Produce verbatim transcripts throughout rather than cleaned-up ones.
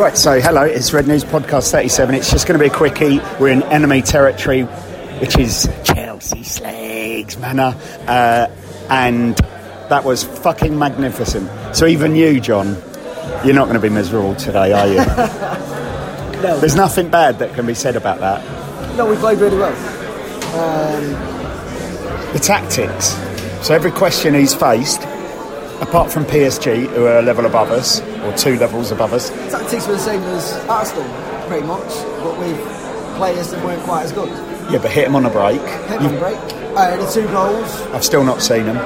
Right, so hello, it's Red News Podcast thirty-seven. It's just going to be a quickie. We're in enemy territory, which is Chelsea Slags Manor, uh, and that was fucking magnificent. So even you, John, you're not going to be miserable today, are you? No. There's nothing bad that can be said about that. No, we played really well. Um, the tactics. So every question he's faced, apart from P S G, who are a level above us, or two levels above us. Tactics were the same as Arsenal, pretty much, but with players that weren't quite as good. Yeah, but hit him on a break. Hit him on a break. Uh, the two goals. I've still not seen them.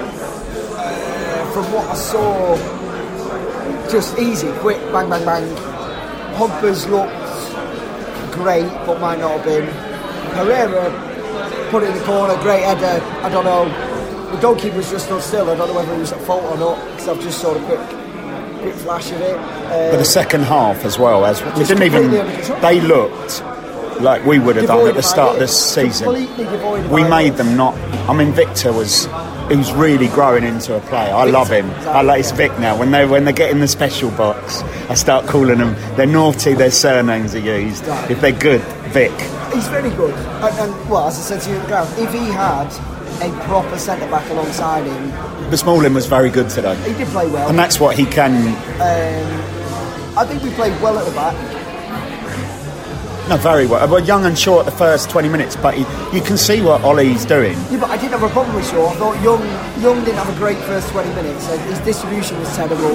Uh, from what I saw, just easy, quick, bang, bang, bang. Pogba's looked great, but might not have been. Herrera put it in the corner, great header. I don't know. The goalkeeper's just stood still. I don't know whether he was at fault or not, because I've just saw a quick, quick flash of it. Uh, but the second half as well, as we didn't even. They looked like we would have done at the start of this season. We made them not. I mean, Victor was. He was really growing into a player. I love him. I like it's Vic now. When they when they get in the special box, I start calling them. They're naughty. Their surnames are used. If they're good, Vic. He's very good. And, and well, as I said to you at the ground, if he had a proper centre back alongside him, the Smalling was very good today. He did play well, and that's what he can. Um, I think we played well at the back. No, very well. Well, Young and Shaw at the first twenty minutes, but he, you can see what Ollie's doing. Yeah, but I didn't have a problem with Shaw. I thought Young Young didn't have a great first twenty minutes. His distribution was terrible.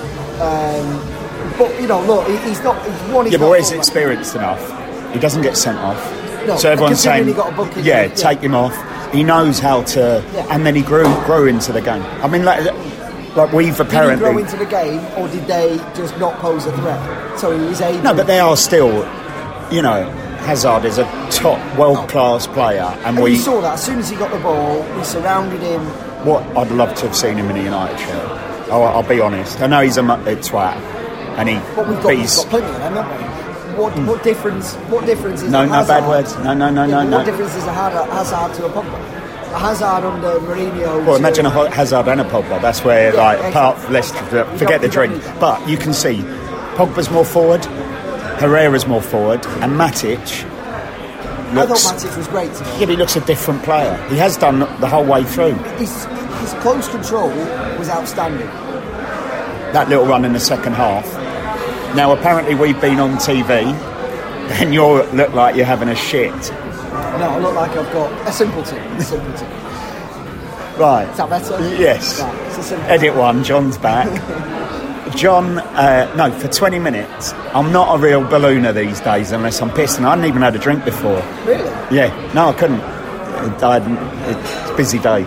Um, but, you know, look, he's not... He's one, he's yeah, but where he's experienced enough. He doesn't get sent off. No, so everyone's saying, he got a bucket, yeah, yeah, take him off. He knows how to... Yeah. And then he grew grew into the game. I mean, like, like we've apparently... Did he grow into the game, or did they just not pose a threat? So he was able... No, but they are still... You know, Hazard is a top world-class player, and, and we you saw that as soon as he got the ball, we surrounded him. What I'd love to have seen him in a United shirt. I'll, I'll be honest. I know he's a, a twat, and he. But we've got, we've got plenty of them, haven't we? What, mm. what difference? What difference is no, a no Hazard? bad words. No, no, no, yeah, no, no. What difference is a Hazard to a Pogba? A Hazard under Mourinho. Well, imagine a Hazard and a Pogba. That's where, yeah, like, exactly. apart let's forget the drink. But you can see, Pogba's more forward. Herrera's more forward, and Matic looks... I thought Matic was great today. Yeah, but he looks a different player. He has done the whole way through. His, his close control was outstanding. That little run in the second half. Now, apparently we've been on T V, and you look like you're having a shit. No, I look like I've got a simpleton. A simpleton. Right. Is that better? Yes. Right, it's a simpleton. Edit one, John's back. John, uh, no, for twenty minutes, I'm not a real ballooner these days unless I'm pissed, and I hadn't even had a drink before. Really? Yeah, no, I couldn't. I It's a busy day.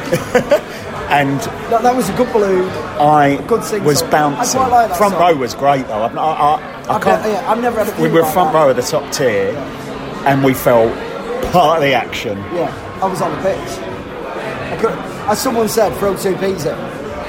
And no, that was a good balloon. I good was song. bouncing. I quite like that front song. row was great, though. I've, I, I, I I've can't, never, yeah, I've never had a we were like front that. row of the top tier, yeah. And we felt part of the action. Yeah, I was on the pitch. I could, as someone said, throw two peas in.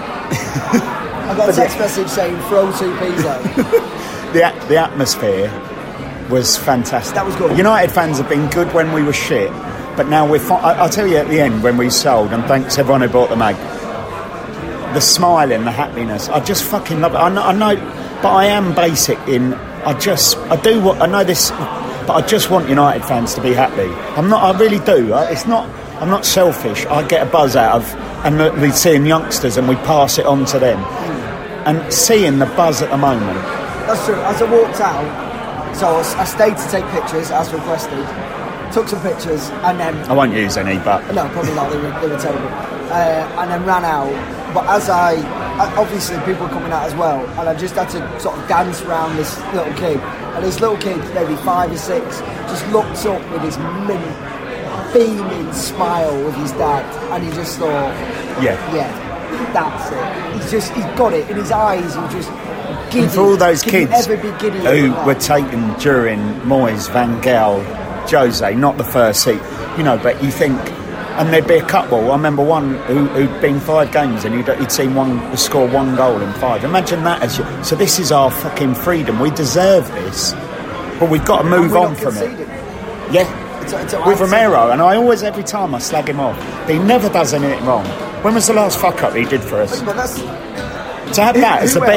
I got a text message saying throw two peas out. the the atmosphere was fantastic. That was good. United fans have been good when we were shit, but now we're fi- I, I'll tell you at the end when we sold, and thanks everyone who bought the mag, the smiling, the happiness, I just fucking love it. I know, I know but I am basic in I just I do what I know this but I just want United fans to be happy. I'm not I really do. It's not I'm not selfish. I get a buzz out of and we seeing youngsters and we pass it on to them. And seeing the buzz at the moment. That's true. As I walked out, so I stayed to take pictures as requested, took some pictures, and then... I won't use any, but... No, probably not. They were, they were terrible. Uh, and then ran out. But as I... Obviously, people were coming out as well, and I just had to sort of dance around this little kid. And this little kid, maybe five or six, just looked up with his mint, beaming smile with his dad, and he just thought... Yeah. Yeah. That's it. He's just, he's got it in his eyes. He just giddy. And for all those Can kids ever be giddy who like were taken during Moyes, Van Gaal, Jose, not the first seat, you know, but you think, and there'd be a couple. I remember one who, who'd been five games and he'd, he'd seen one score one goal in five. Imagine that as you, so this is our fucking freedom. We deserve this, but we've got to move on from it. Yeah. It's, it's with Romero, and I always, every time I slag him off, but he never does anything wrong. When was the last fuck up he did for us? But that's, to have that as the who best, else?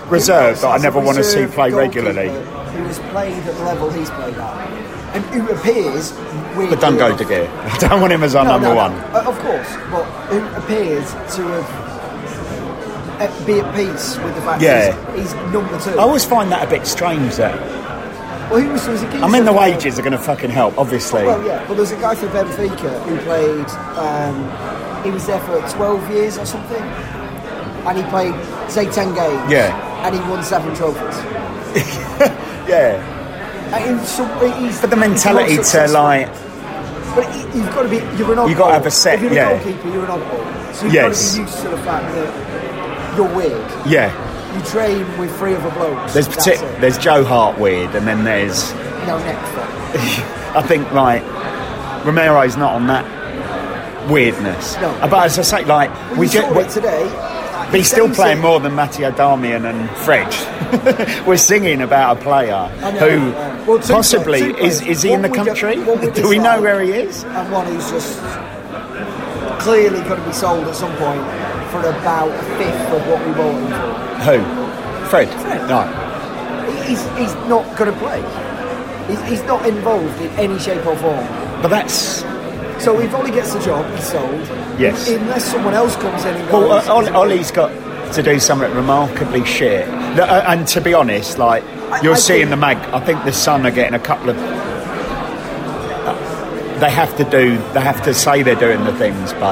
reserve that I As a never want to see reserve play goalkeeper regularly. Who has played at the level he's played at, and who appears. But don't go De Gea. I don't want him as our no, number no, one. No, of course, but who appears to have uh, be at peace with the fact Yeah. that he's, he's number two. I always find that a bit strange. That Well, he was, there was a I mean, the geezer- wages are going to fucking help, obviously. Well, yeah, but there's a guy for Benfica who played. Um, he was there for twelve years or something, and he played say ten games. Yeah. And he won seven trophies. Yeah. And he was some, he's, But the he's mentality not to successful. like, But he- you've got to be. You're an oddball. You've got to have a set, If you're yeah. a goalkeeper, you're an oddball. So you've Yes. got to be used to the fact that you're weird. yeah. You train with three other blokes. There's that's partic- it. there's Joe Hart weird, and then there's No neck foot. I think like Romero's not on that weirdness. No. But as I say, like Well, we you just. saw it today. But he's still Same playing thing. more than Matteo Darmian and Fred. We're singing about a player I know, who yeah. Well, two possibly players- two is players. is he in the One we don't- country? one we Do we know dislike. where he is? And one who's just clearly going to be sold at some point for about a fifth of what we bought him for. Who? Fred. Fred. No. He- He's, he's not going to play. He's, he's not involved in any shape or form. But that's So if Ollie gets the job, he's sold. Yes. Unless someone else comes in and well. goes. Uh, Ollie, Ollie's got to do something remarkably shit. No, uh, and to be honest, like I- you're I seeing think- the mag. I think the Sun are getting a couple of. Uh, they have to do. They have to say they're doing the things, but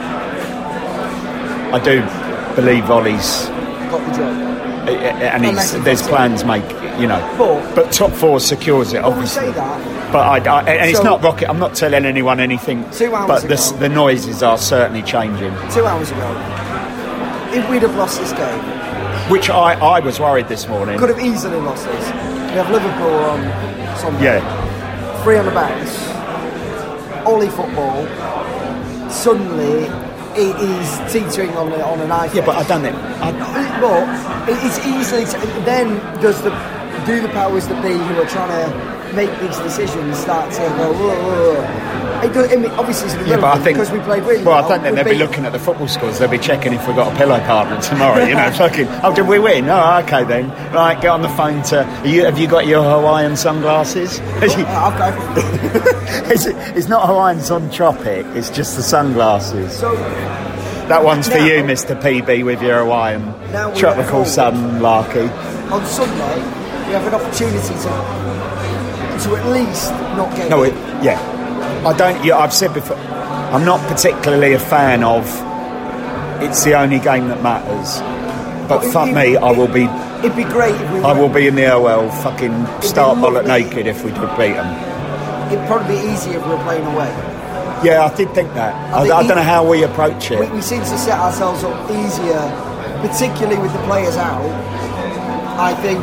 I do believe Ollie's. got the job. Uh, and Unless he's, he there's gets plans make you know But- but top four secures it Well, we obviously say that. but I, I and it's So- not rocket. I'm not telling anyone anything, Two hours but the, ago- the noises are certainly changing, Two hours ago, if we'd have lost this game, which I, I was worried this morning. could have easily lost this. We have Liverpool on Sunday. Yeah, Three on the bounce. Ollie football. Suddenly, it is teetering on, a, on a knife. yeah, but I edge. don't think I, But it- it's easily. T- then does the do the powers that be who are trying to make these decisions start to go? Whoa, whoa, whoa. It does, I mean, obviously, it's yeah, but I think because we played really well. well. I don't think we they'll be beat- looking at the football scores. They'll be checking if we got a pillow partner tomorrow. You know, fucking. Oh, did we win? Oh, okay then. Right, get on the phone to. Are you, have you got your Hawaiian sunglasses? Oh, I've got everything. it's, it's not Hawaiian Sun Tropic. It's just the sunglasses. So That one's for Now- you, Mister P B, with your Hawaiian Now we tropical are sun larky. on Sunday, we have an opportunity to to at least not get. No, hit. it, yeah. I don't. Yeah, I've said before. I'm not particularly a fan of. It's the only game that matters. But Well, fuck it- me, I it- will be. It'd be great if we. I were- will be in the O L fucking start be bullet lovely. naked if we did beat them. It'd probably be easier if we were playing away. Yeah, I did think that. I, think I he- don't know how we approach We, it. we seem to set ourselves up easier, particularly with the players out. I think,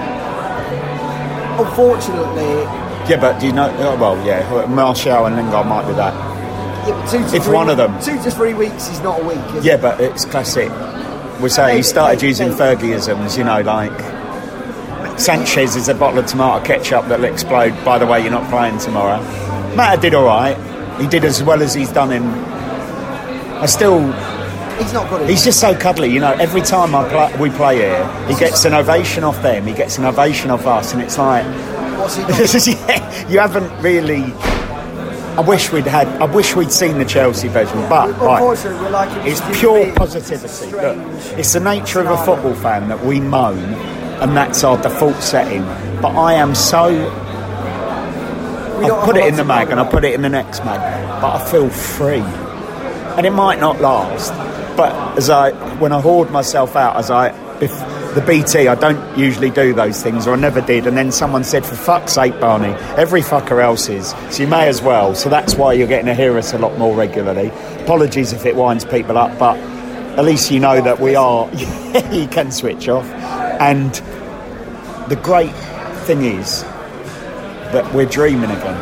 unfortunately, Yeah, but do you know? Oh, well, yeah, Martial and Lingard might do that. yeah, but two to If three, one of them- two to three weeks is not a week. Is Yeah, it? but it's classic. We're saying he Maybe, started maybe, using maybe. Fergieisms, you know, like Sanchez is a bottle of tomato ketchup that'll explode. By the way, you're not playing tomorrow. Mata did all right. He did as well as he's done in. I still. He's not good. He's just so cuddly, you know. Every time I play, we play here, he gets an ovation off them. He gets an ovation off us, and it's like, What's he done? yeah, you haven't really. I wish we'd had. I wish we'd seen the Chelsea version, but right. Unfortunately, we're like It's human pure beings. positivity. It's a Look, strange it's the nature of a scenario. football fan that we moan, and that's our default setting. But I am so. We I don't put have a it in lot the to mag moan and I about. put it in the next mag, but I feel free. And it might not last, but as I when I hoard myself out, as I bef- the B T, I don't usually do those things, or I never did. And then someone said, "For fuck's sake, Barney, every fucker else is, so you may as well." So that's why you're getting to hear us a lot more regularly. Apologies if it winds people up, but at least you know that we are. You can switch off, and the great thing is that we're dreaming again.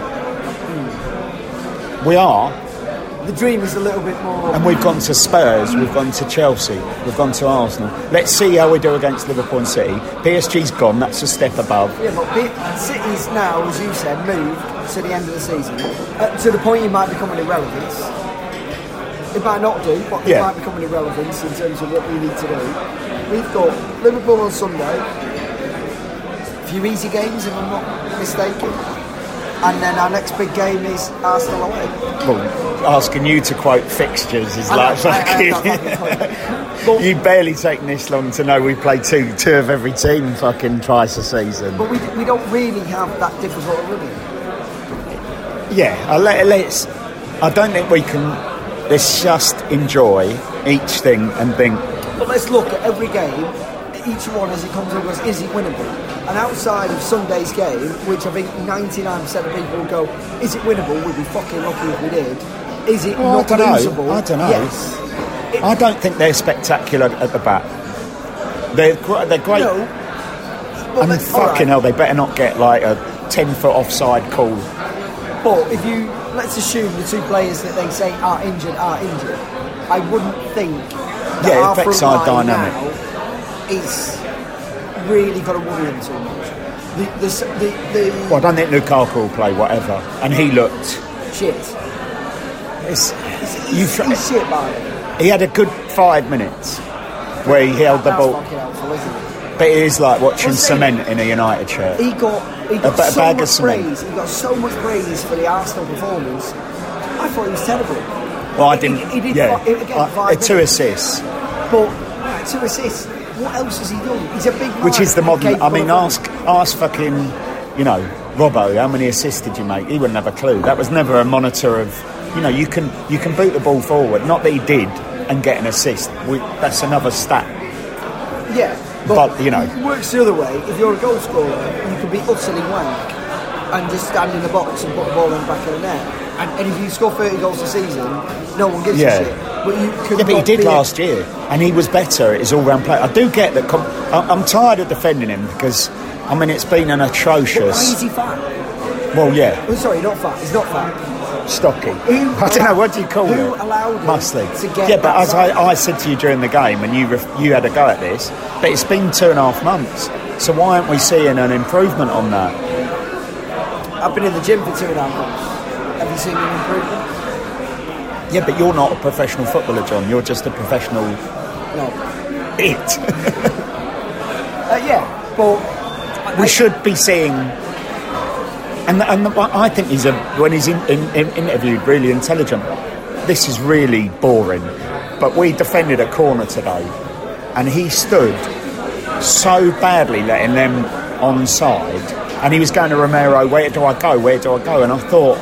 We are. The dream is a little bit more. And we've gone to Spurs, we've gone to Chelsea, we've gone to Arsenal. Let's see how we do against Liverpool and City. P S G's gone, that's a step above. Yeah, but P- City's now, as you said, moved to the end of the season uh, to the point it might become an irrelevance. It might not do, but it Yeah. might become an irrelevance in terms of what we need to do. we've got Liverpool on Sunday, a few easy games if I'm not mistaken, and then our next big game is Arsenal away. Well, asking you to quote fixtures is I like know, I- I- fucking... I- But- You've barely taken this long to know we play two two of every team fucking twice a season. But we, we don't really have that difficult a running. Yeah, I let, let's... I don't think we can... Let's just enjoy each thing and think... But let's look at every game, each one as it comes up as, is it winnable? And outside of Sunday's game, which I think ninety-nine percent of people will go, is it winnable? We'd be fucking lucky if we did. Is it Well, not I don't know. losable? I don't know. Yes. It- I don't think they're spectacular at the back. They're, gr- they're great. No. But and let's- all fucking right. hell, they better not get like a ten-foot offside call. But if you, let's assume the two players that they say are injured are injured, I wouldn't think that Yeah, it our affects front our line dynamic. now is really going to worry them too much. The, the, the, the Well, I don't think Lukaku will play whatever. And he looked... shit. It's, He's, you he's, fr- he's shit about it. he had a good five minutes where he held the That's ball. fucking helpful, isn't it? But it is like watching What's that? cement in a United shirt. He got, he got A ba- so bag of much cement. praise. He got so much praise for the Arsenal performance. I thought he was terrible. Well, I He- didn't... He, he did yeah, fi- again, Uh, five two minutes. assists. But right, two assists. What else has he done? He's a big man. Which is the modern... I capable mean, of- ask, ask fucking, you know, Robbo, how many assists did you make? He wouldn't have a clue. That was never a monitor of... You know, you can you can boot the ball forward. Not that he did and get an assist. We, that's another stat. Yeah, But, you know. it works the other way. If you're a goal scorer, you can be utterly wank and just stand in the box and put the ball in the back of the net. And, and if you score thirty goals a season, no one gives Yeah. a shit. But you could Yeah, but he not did be a- last year, and he was better at his all-round play. I do get that. Com- I- I'm tired of defending him because, I mean, it's been an But why atrocious. is he fat? Well, yeah, Oh, sorry, not fat. He's not fat. stocky. Who I don't know what do you call who it. allowed him Muscly. to get yeah, but that as size? I, I said to you during the game, and you ref- you had a go at this, but it's been two and a half months. So why aren't we seeing an improvement on that? I've been in the gym for two and a half months. Have you seen an improvement? Yeah, but you're not a professional footballer, John. You're just a professional No. it. Uh, yeah, but we I- should be seeing, and and the, I think he's a when he's in, in, in interviewed really intelligent. This is really boring, but we defended a corner today, and he stood so badly letting them onside, and he was going to Romero. Where do I go? Where do I go? And I thought,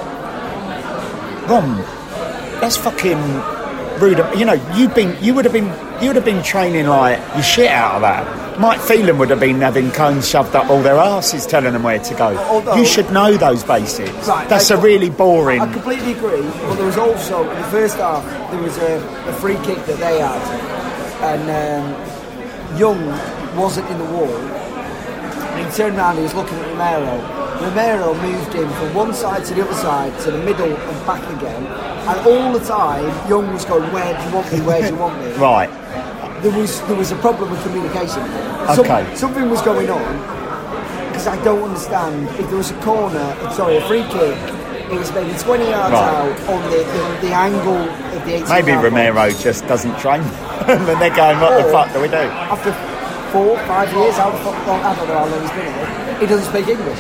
Rom, that's fucking rude. You know, you've been, you would have been, you would have been training like your shit out of that. Mike Phelan would have been having cones shoved up all their asses, telling them where to go. Although- you should know those basics. Right, that's I- a really boring. I completely agree, but there was also, in the first half, there was a, a free kick that they had, and um, Young wasn't in the wall, and he turned around and he was looking at Romero. Romero moved him from one side to the other side, to the middle and back again, and all the time, Young was going, where do you want me, where do you want me? Right. There was there was a problem with communication. Some- Okay. something was going on, because I don't understand, if there was a corner, sorry, a free kick, it was maybe twenty yards Right. out on the, the, the angle of the eighteen Maybe yard box. Romero just doesn't train, and then they're going, what the Or, fuck do we do? After four, five years, how the fuck, I don't know how long he's been here, he doesn't speak English.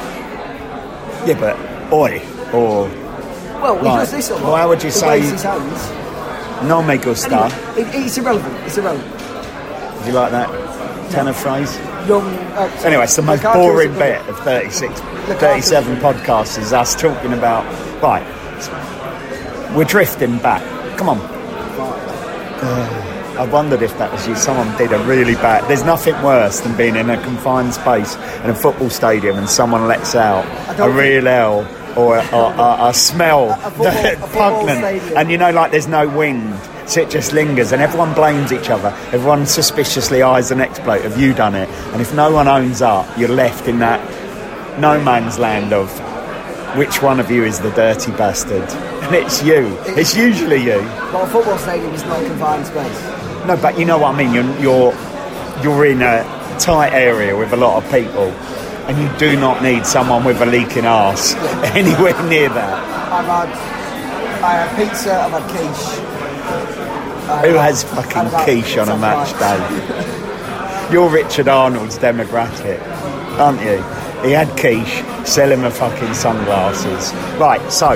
Yeah, but oi or Well, he Right. does this a lot. Well, how would you he say- waves his hands. no me gusta. Anyway, it, it's irrelevant. It's irrelevant. Do you like that tenor phrase? Young. Uh, Anyway, it's the most Lukaku boring is a- bit of thirty-six, thirty-seven podcasts is us talking about. Right, we're drifting back. Come on. Uh, I wondered if that was you. Someone did a really bad. There's nothing worse than being in a confined space in a football stadium and someone lets out a don't real L or a, a, a, a smell A- a football- that a football pungent, stadium. and you know, like there's no wind. So it just lingers, and everyone blames each other. Everyone suspiciously eyes the next bloke. Have you done it? And if no one owns up, you're left in that no man's land of which one of you is the dirty bastard. And it's you. It's usually you. But a football stadium is not a confined space. No, but you know what I mean. You're you're you're in a tight area with a lot of people, and you do not need someone with a leaking arse anywhere near that. I've had, I had pizza, I've had quiche. Who has fucking And about quiche on a some match rice. day? You're Richard Arnold's demographic, aren't you? He had quiche, sell him a fucking sunglasses. Right, so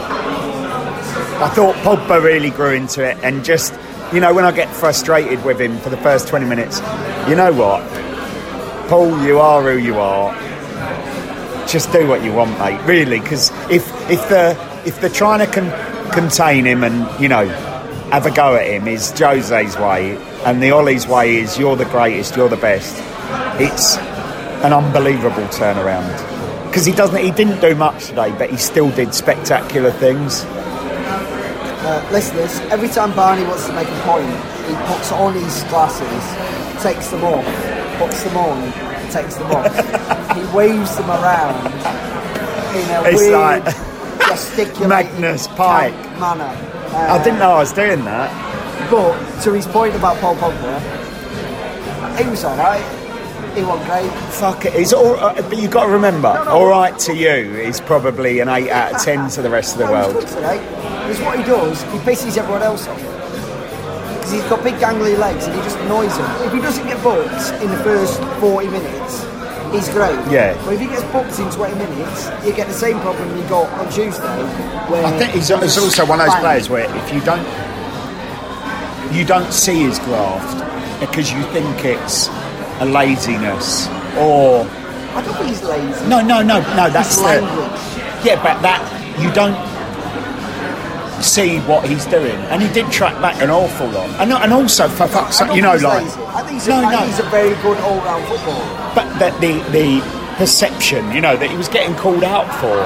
I thought Pogba really grew into it, and just, you know, when I get frustrated with him for the first twenty minutes, you know what? Paul, you are who you are. Just do what you want, mate, really, because if, if, the, if they're trying to con- contain him and, you know, have a go at him is Jose's way, and the Ollie's way is you're the greatest, you're the best, it's an unbelievable turnaround. Because he doesn't, he didn't do much today, but he still did spectacular things. Uh, listeners, every time Barney wants to make a point, he puts on his glasses, takes them off, puts them on, and takes them off. He waves them around in a It's weird, like gesticulating Magnus Pike manner. Uh, I didn't know I was doing that. But to his point about Paul Pogba, he was alright. He wasn't great. Fuck it. He's all, uh, but you've got to remember, No, no. all right to you is probably an eight out of ten to the rest of the No, he's world. good today. Because what he does, he pisses everyone else off. Because he's got big gangly legs and he just annoys them. If he doesn't get booked in the first forty minutes, he's great. Yeah. But if he gets booked in twenty minutes, you get the same problem you got on Tuesday. Where I think he's, he's also one of those players where if you don't you don't see his graft because you think it's a laziness or I don't think he's lazy. no no no no that's His the language. yeah but that you don't see what he's doing, and he did track back an awful lot, and and also for fuck's I sake, don't you know, think he's like lazy. I think he's, no, a, I no. think he's a very good all-round footballer. but that the the perception, you know, that he was getting called out for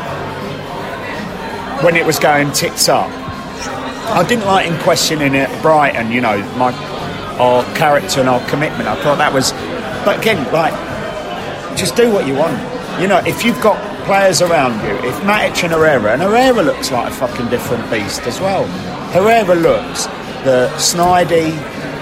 when it was going tits up. I didn't like him questioning it at Brighton, you know, my our character and our commitment. I thought that was, but again, like, just do what you want. You know, if you've got players around you, if Matic and Herrera, and Herrera looks like a fucking different beast as well. Herrera looks the snidey,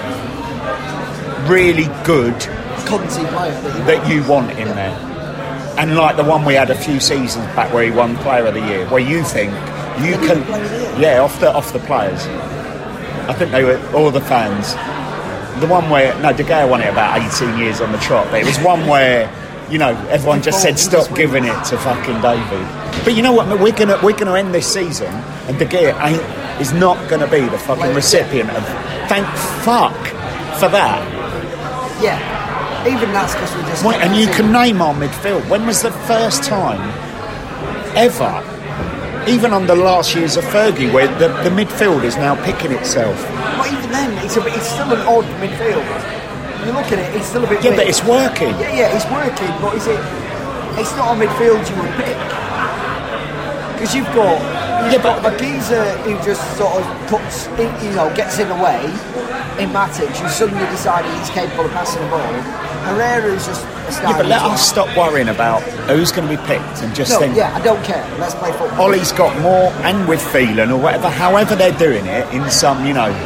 really good Cunty player that you that you want in there. And like the one we had a few seasons back where he won Player of the Year, where you think you Did he can, win Player of the Year? yeah, off the off the players. I think they were all the fans. The one where no, De Gea won it about eighteen years on the trot, but it was one where, you know, everyone just said stop giving it to fucking David. But you know what? We're gonna we're gonna end this season, and De Gea ain't is not gonna be the fucking recipient of. Thank fuck for that. Yeah. Even that's because we just... Wait, and you can name our midfield. When was the first time ever, even under last year's of Fergie, where the, the midfield is now picking itself? But even then, it's, a, it's still an odd midfield. You look at it, it's still a bit Yeah, big. but it's working. Yeah, yeah, it's working, but is it... It's not a midfield you would pick. Because you've got... You've Yeah, got but- a geezer who just sort of puts, in, you know, gets in the way in Matic, who suddenly decided he's capable of passing the ball. Herrera is just a Yeah, but let starting us stop worrying about who's going to be picked and just No, think, yeah, I don't care. Let's play football. Ollie's got more, and with Phelan or whatever, however they're doing it, in some, you know...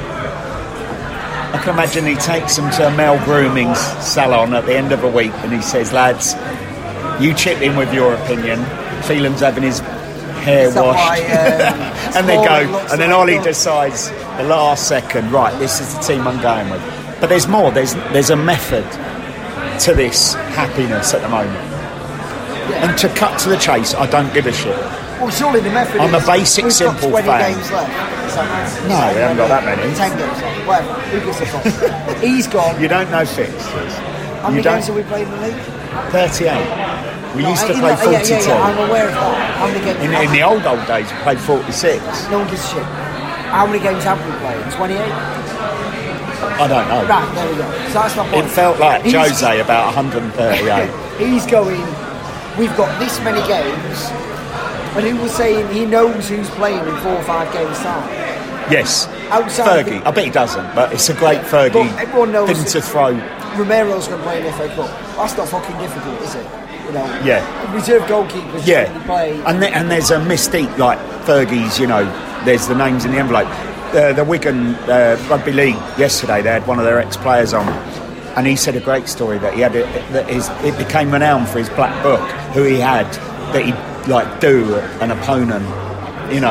I can imagine he takes them to a male grooming salon at the end of a week and he says, lads, you chip in with your opinion. Phelan's having his hair Is that washed. why, uh, and they Smalling go, looks and then like Ollie a- decides the last second, right, this is the team I'm going with. But there's more, there's there's a method to this happiness at the moment. Yeah. And to cut to the chase, I don't give a shit. Well, surely the method I'm is... a basic, we've simple got twenty fan. games left. Is that right? No, we haven't got that many. ten games left. Whatever. Who gives a fuck? He's gone. You don't know fixtures. How many you don't. games have we played in the league? thirty-eight. We No, used to in play the- yeah, forty-two. Yeah, yeah, I'm aware of that. How many games... In, in the old, old days, we played forty-six. No one gives a shit. How many games have we played? twenty-eight? I don't know. Right, there we go. So that's my point. It felt like He's- Jose about one hundred thirty-eight. He's going, we've got this many games, and he was saying he knows who's playing in four or five games time. Yes. Outside Fergie. the- I bet he doesn't, but it's a great Fergie But everyone knows thing to throw. Romero's going to play in F A Cup. That's not fucking difficult, is it? You know, Yeah. reserve goalkeepers Yeah. generally play. And, the, and there's a mystique like Fergie's, you know, there's the names in the envelope. Uh, the Wigan uh, Rugby League yesterday, they had one of their ex-players on, and he said a great story that he had it, that his, it became renowned for his black book, who he had, that he'd like do an opponent, you know,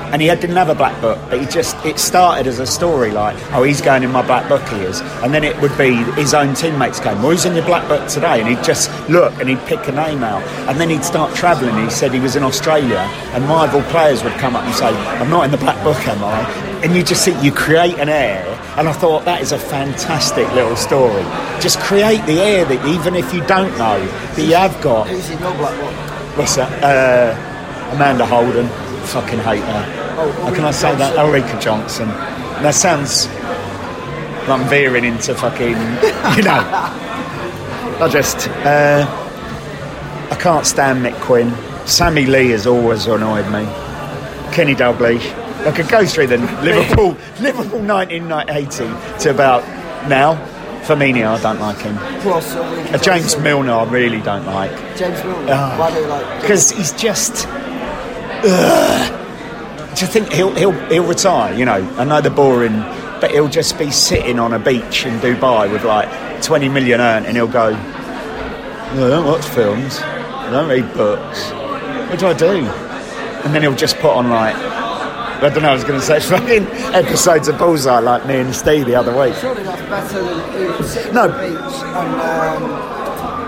And he had, didn't have a black book, but he just, it started as a story like, oh, he's going in my black book, he is. And then it would be his own teammates going, well, who's in your black book today? And he'd just look and he'd pick a name out. And then he'd start travelling. He said he was in Australia and rival players would come up and say, I'm not in the black book, am I? And you just see, you create an air. And I thought that is a fantastic little story. Just create the air that even if you don't know, that you have got. Who's in your black book? What's that? Uh, Amanda Holden. Fucking hate her. Oh, How can I say that? Ulrika Johnson. That sounds like I'm veering into fucking, you know. I just, uh, I can't stand Mick Quinn. Sammy Lee has always annoyed me. Kenny Dalglish. I could go through the Liverpool, Liverpool nineteen eighty to about now. Firmino, I don't like him. Plus, uh, James Milner, I really don't like. James Milner? Uh, Why do you like? Because he's just. Ugh. Do you think he'll he'll he'll retire? You know, I know they're boring, but he'll just be sitting on a beach in Dubai with like twenty million earned, and he'll go, well, I don't watch films, I don't read books. What do I do? And then he'll just put on like, I don't know, I was going to say fucking episodes of Bullseye like me and Steve the other week. Surely that's better than sitting no. on the beach and. Um,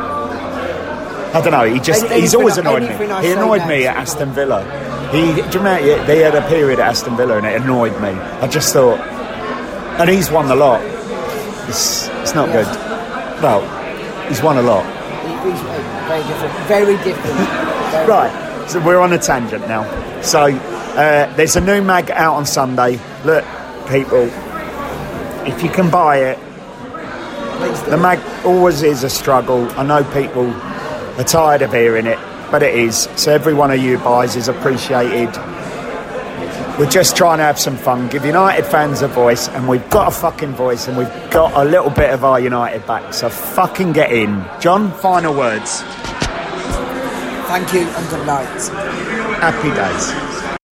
I don't know. He just anything, he's always anything annoyed me. I He annoyed me at Aston Villa. He, do you remember, they had a period at Aston Villa and it annoyed me. I just thought, and he's won the lot. It's, it's not yeah. good. Well, he's won a lot. He's very different. Very different. Very right, so we're on a tangent now. So, uh, there's a new mag out on Sunday. Look, people, if you can buy it, the mag always is a struggle. I know people are tired of hearing it, but it is. So every one of you buys is appreciated. We're just trying to have some fun, give United fans a voice, and we've got a fucking voice, and we've got a little bit of our United back. So fucking get in. John, final words. Thank you and good night. Happy days.